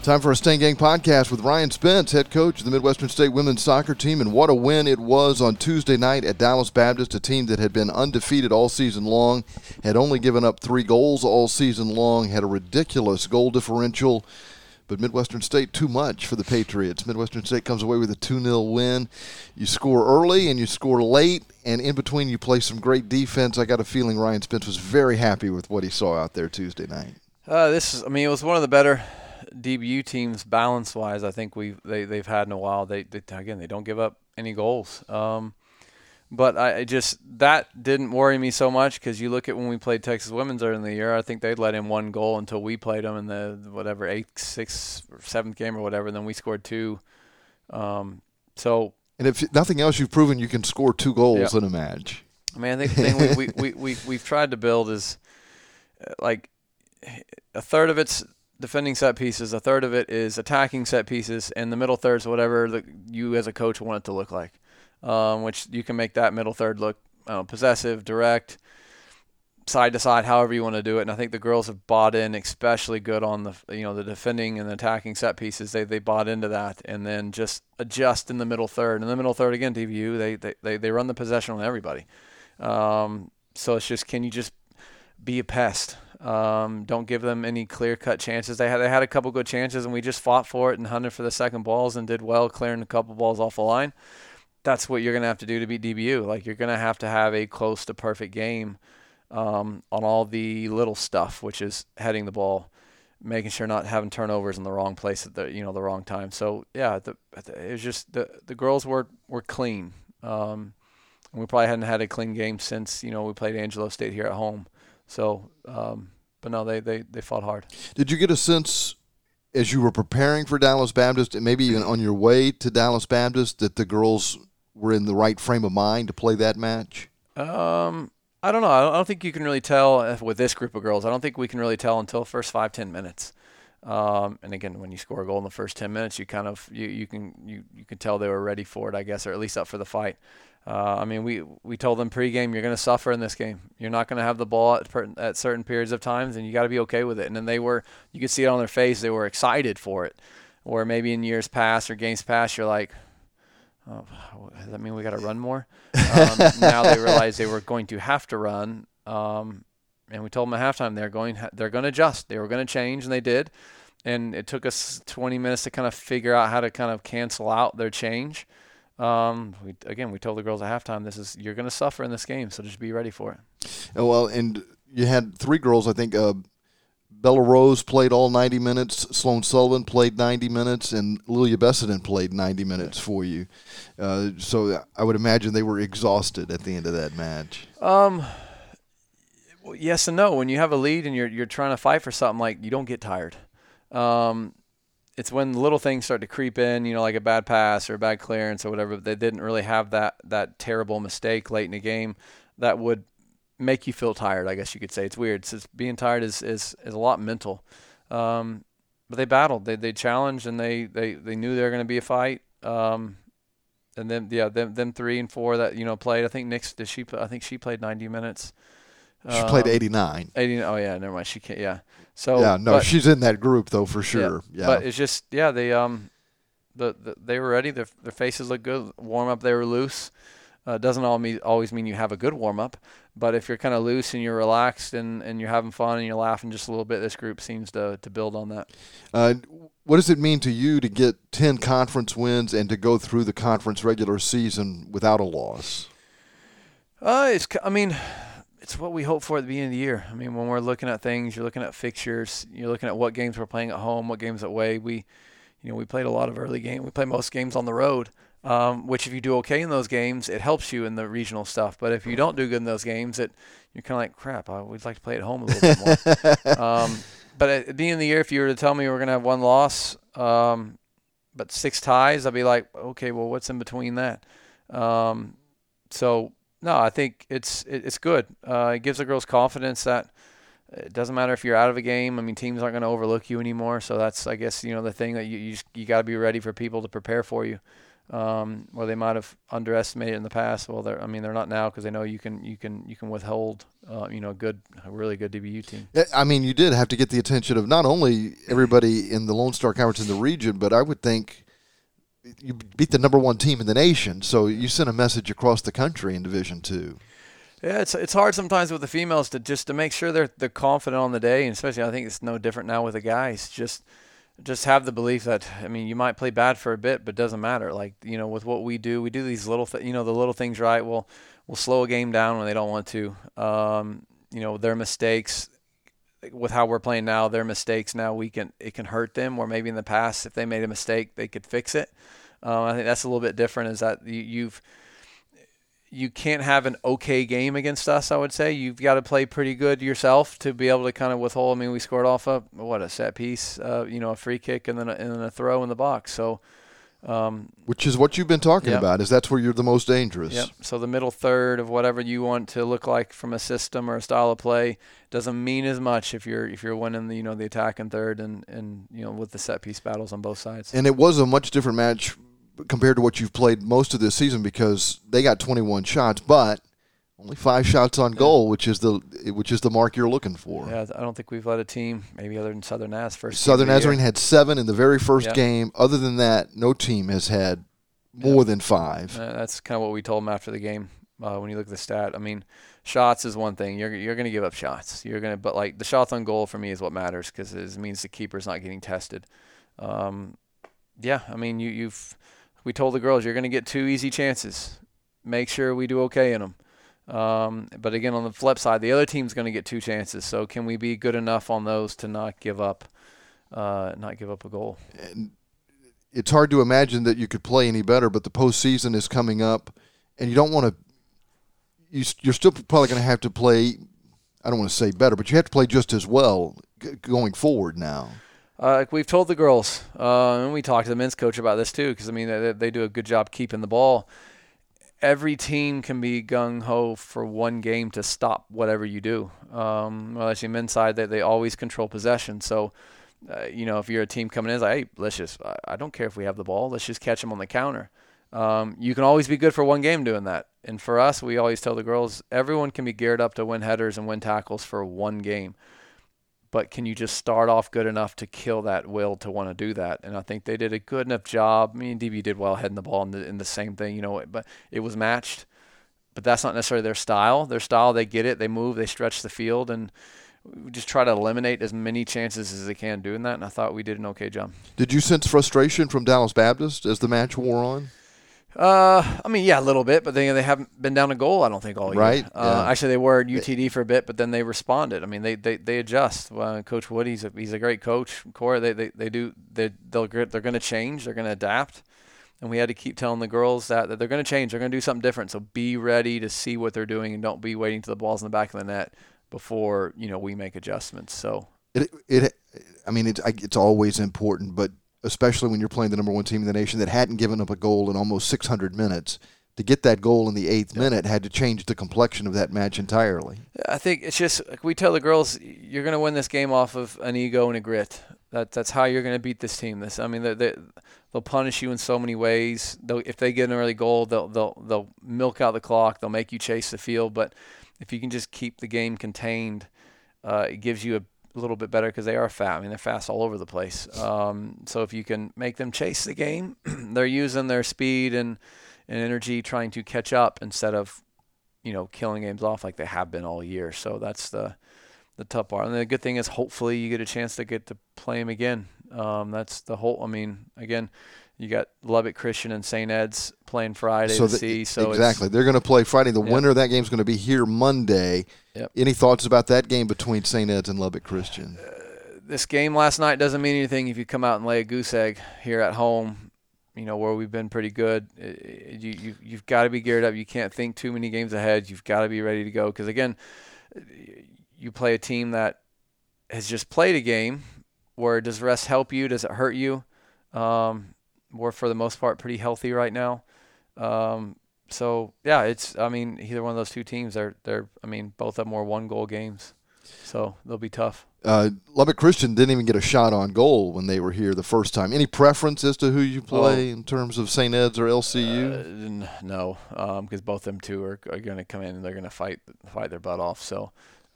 Time for a Stain Gang podcast with Ryan Spence, head coach of the Midwestern State women's soccer team. And what a win it was on Tuesday night at Dallas Baptist, a team that had been undefeated all season long, had only given up 3 goals all season long, had a ridiculous goal differential. But Midwestern State, too much for the Patriots. Midwestern State comes away with a 2-0 win. You score early and you score late, and in between you play some great defense. I got a feeling Ryan Spence was very happy with what he saw out there Tuesday night. It was one of the better DBU teams balance-wise I think they've had in a while. They don't give up any goals. But that didn't worry me so much because you look at when we played Texas Women's earlier in the year, I think they'd let in 1 goal until we played them in the 8th, 6th, or 7th game or whatever, and then we scored 2. And if nothing else, you've proven you can score 2 goals in a match. I mean, I think the thing we've tried to build is like a third of it's defending set pieces, a third of it is attacking set pieces, and the middle third's whatever you as a coach want it to look like. Which you can make that middle third look possessive, direct, side to side, however you want to do it. And I think the girls have bought in, especially good on the defending and the attacking set pieces. They bought into that, and then just adjust in the middle third. In the middle third again, TVU they run the possession on everybody. So it's just, can you just be a pest? Don't give them any clear-cut chances. They had a couple good chances, and we just fought for it and hunted for the second balls and did well clearing a couple balls off the line. That's what you're going to have to do to beat DBU. Like, you're going to have a close to perfect game on all the little stuff, which is heading the ball, making sure not having turnovers in the wrong place at the wrong time. So yeah, it was just the girls were clean. We probably hadn't had a clean game since we played Angelo State here at home. So, but no, they fought hard. Did you get a sense as you were preparing for Dallas Baptist, and maybe even on your way to Dallas Baptist, that the girls were in the right frame of mind to play that match? I don't know. I don't think you can really tell with this group of girls. I don't think we can really tell until the first 5-10 minutes. And again, when you score a goal in the first 10 minutes, you kind of you can tell they were ready for it, I guess, or at least up for the fight. We told them pregame, you're going to suffer in this game. You're not going to have the ball at certain periods of times, and you got to be okay with it. And then you could see it on their face, they were excited for it. Or maybe in years past or games past, you're like, oh, does that mean we got to run more? Now they realize they were going to have to run. And we told them at halftime they're going to adjust. They were going to change, and they did. And it took us 20 minutes to kind of figure out how to kind of cancel out their change. We told the girls at halftime, you're going to suffer in this game, so just be ready for it. Well, and you had 3 girls, I think. Bella Rose played all 90 minutes. Sloan Sullivan played 90 minutes, and Lilia Bessenden played 90 minutes for you. So I would imagine they were exhausted at the end of that match. Well, yes and no. When you have a lead and you're trying to fight for something, like, you don't get tired. It's when little things start to creep in, like a bad pass or a bad clearance or whatever. They didn't really have that terrible mistake late in the game that would make you feel tired, I guess you could say. It's weird. So being tired is a lot mental. But they battled. They challenged, and they knew they were going to be a fight. And then them 3 and 4 that played. I think Nix I think she played 90 minutes. She played 89. 80. Oh yeah, never mind. She can't. Yeah. So she's in that group though for sure. Yeah. But it's just they they were ready. Their faces looked good. Warm up, they were loose. Doesn't always mean you have a good warm up, but if you're kind of loose and you're relaxed and you're having fun and you're laughing just a little bit, this group seems to build on that. What does it mean to you to get 10 conference wins and to go through the conference regular season without a loss? It's what we hope for at the beginning of the year. I mean, when we're looking at things, you're looking at fixtures, you're looking at what games we're playing at home, what games away. We played a lot of early games. We play most games on the road, which if you do okay in those games, it helps you in the regional stuff. But if you don't do good in those games, you're kind of like, crap, we'd like to play at home a little bit more. But at the beginning of the year, if you were to tell me we're going to have 1 loss, but 6 ties, I'd be like, okay, well, what's in between that? No, I think it's good. It gives the girls confidence that it doesn't matter if you're out of a game. I mean, teams aren't going to overlook you anymore. So that's, I guess, the thing that you got to be ready for people to prepare for you. where they might have underestimated in the past. Well, they're not now because they know you can withhold a really good DBU team. I mean, you did have to get the attention of not only everybody in the Lone Star Conference in the region, but I would think you beat the number one team in the nation, so you sent a message across the country in Division II. Yeah, it's hard sometimes with the females to make sure they're confident on the day, and especially I think it's no different now with the guys. Just have the belief that, I mean, you might play bad for a bit, but it doesn't matter. Like, with what we do these little the little things right. We'll slow a game down when they don't want to. Their mistakes with how we're playing now, their mistakes now it can hurt them, where maybe in the past if they made a mistake they could fix it. I think that's a little bit different, is that you can't have an okay game against us, I would say. You've got to play pretty good yourself to be able to kind of withhold. I mean, we scored off a set piece, a free kick and then a throw in the box. So, which is what you've been talking about, is that's where you're the most dangerous. Yep. So the middle third of whatever you want to look like from a system or a style of play doesn't mean as much if you're winning the attack in third and with the set piece battles on both sides. And it was a much different match compared to what you've played most of this season, because they got 21 shots, but only 5 shots on goal, which is the mark you're looking for. Yeah, I don't think we've led a team, maybe other than Southern Naz first. Southern Nazarene had 7 in the very first game. Other than that, no team has had more than 5. That's kind of what we told them after the game. When you look at the stat, I mean, shots is one thing. You're going to give up shots. But like the shots on goal for me is what matters, because it means the keeper's not getting tested. I mean, we told the girls, you're going to get 2 easy chances. Make sure we do okay in them. But again, on the flip side, the other team's going to get 2 chances. So can we be good enough on those to not give up a goal? And it's hard to imagine that you could play any better, but the postseason is coming up, and you don't want to. You're still probably going to have to play. I don't want to say better, but you have to play just as well going forward now. We've told the girls, and we talked to the men's coach about this too, because I mean they do a good job keeping the ball. Every team can be gung-ho for one game to stop whatever you do. Well, actually, men's side, they always control possession. So, if you're a team coming in, it's like, hey, I don't care if we have the ball. Let's just catch them on the counter. You can always be good for one game doing that. And for us, we always tell the girls, everyone can be geared up to win headers and win tackles for one game. But can you just start off good enough to kill that will to want to do that? And I think they did a good enough job. I mean, DB did well heading the ball in the same thing, but it was matched. But that's not necessarily their style. Their style, they get it, they move, they stretch the field, and we just try to eliminate as many chances as they can doing that. And I thought we did an okay job. Did you sense frustration from Dallas Baptist as the match wore on? I mean, yeah, a little bit, but they haven't been down a goal, I don't think, all year. Right. Actually, they were at UTD for a bit, but then they responded. I mean, they adjust. Coach Wood, he's a great coach. Cora, they're going to change. They're going to adapt. And we had to keep telling the girls that they're going to change. They're going to do something different. So be ready to see what they're doing, and don't be waiting till the ball's in the back of the net before we make adjustments. So it's always important, but especially when you're playing the number one team in the nation that hadn't given up a goal in almost 600 minutes. To get that goal in the 8th minute had to change the complexion of that match entirely. I think it's just, like we tell the girls, you're going to win this game off of an ego and a grit. That's how you're going to beat this team. They'll punish you in so many ways. If they get an early goal, they'll milk out the clock. They'll make you chase the field. But if you can just keep the game contained, it gives you a little bit better, because they are fast. I mean, they're fast all over the place. So if you can make them chase the game, they're using their speed and energy trying to catch up instead of, killing games off like they have been all year. So that's the tough part. And the good thing is, hopefully you get a chance to get to play them again. That's the whole. I mean, again, you got Lubbock Christian and St. Ed's playing Friday to see. So exactly, they're going to play Friday. The winner of that game is going to be here Monday. Yep. Any thoughts about that game between St. Ed's and Lubbock Christian? This game last night doesn't mean anything if you come out and lay a goose egg here at home. Where we've been pretty good. You've got to be geared up. You can't think too many games ahead. You've got to be ready to go, because again, you play a team that has just played a game. Where does rest help you? Does it hurt you? We're for the most part pretty healthy right now. So yeah, either one of those two teams, they're both of them are 1-goal games. So they'll be tough. Lubbock Christian didn't even get a shot on goal when they were here the first time. Any preference as to who you play in terms of St. Ed's or LCU? No, because both them two are going to come in and they're going to fight their butt off. So,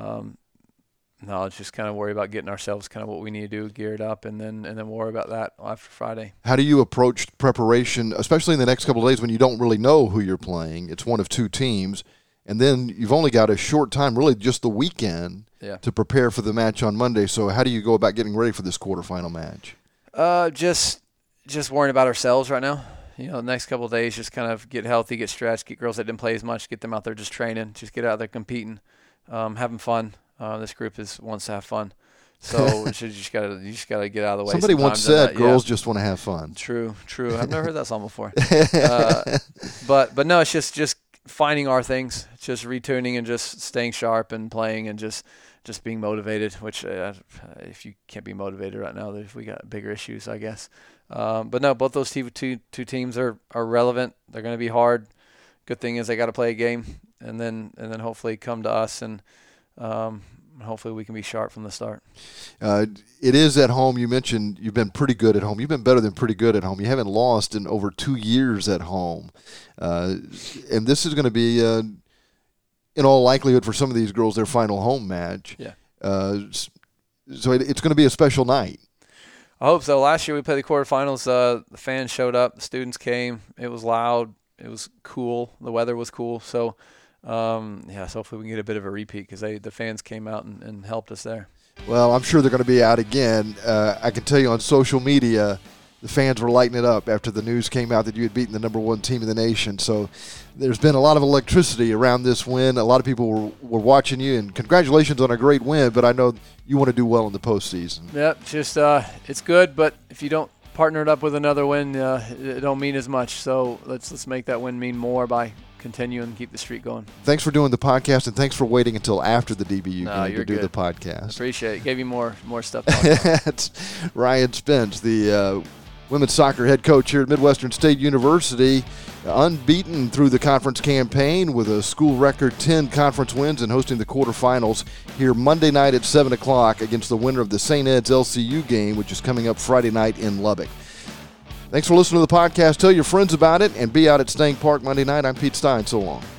no, it's just kind of worry about getting ourselves kind of what we need to do, geared up, and then worry about that after Friday. How do you approach preparation, especially in the next couple of days when you don't really know who you're playing? It's one of two teams, and then you've only got a short time, really just the weekend, to prepare for the match on Monday. So how do you go about getting ready for this quarterfinal match? Just worrying about ourselves right now. The next couple of days, just kind of get healthy, get stretched, get girls that didn't play as much, get them out there just training, just get out there competing, having fun. This group wants to have fun, so you just gotta get out of the way. Somebody once said girls just want to have fun. True. I've never heard that song before. But no, it's just finding our things, just retuning and just staying sharp and playing and just being motivated. Which if you can't be motivated right now, we got bigger issues, I guess. But no, both those two teams are relevant. They're going to be hard. Good thing is they got to play a game and then hopefully come to us and. Hopefully we can be sharp from the start. It is at home. You mentioned you've been pretty good at home. You've been better than pretty good at home. You haven't lost in over 2 years at home. And this is going to be, in all likelihood, for some of these girls, their final home match. Yeah. So it's going to be a special night. I hope so. Last year we played the quarterfinals. The fans showed up. The students came. It was loud. It was cool. The weather was cool. So, so hopefully we can get a bit of a repeat because the fans came out and helped us there. Well, I'm sure they're going to be out again. I can tell you on social media, the fans were lighting it up after the news came out that you had beaten the number one team in the nation. So there's been a lot of electricity around this win. A lot of people were watching you, and congratulations on a great win, but I know you want to do well in the postseason. Yep, just it's good, but if you don't partner it up with another win, it don't mean as much. So let's make that win mean more by continue and keep the streak going. Thanks for doing the podcast, and thanks for waiting until after the DBU game to do good. the podcast. Appreciate it. Gave you more stuff to talk about. That's Ryan Spence, the women's soccer head coach here at Midwestern State University, unbeaten through the conference campaign with a school record 10 conference wins and hosting the quarterfinals here Monday night at 7 o'clock against the winner of the St. Ed's LCU game, which is coming up Friday night in Lubbock. Thanks for listening to the podcast. Tell your friends about it, and be out at Stank Park Monday night. I'm Pete Stein. So long.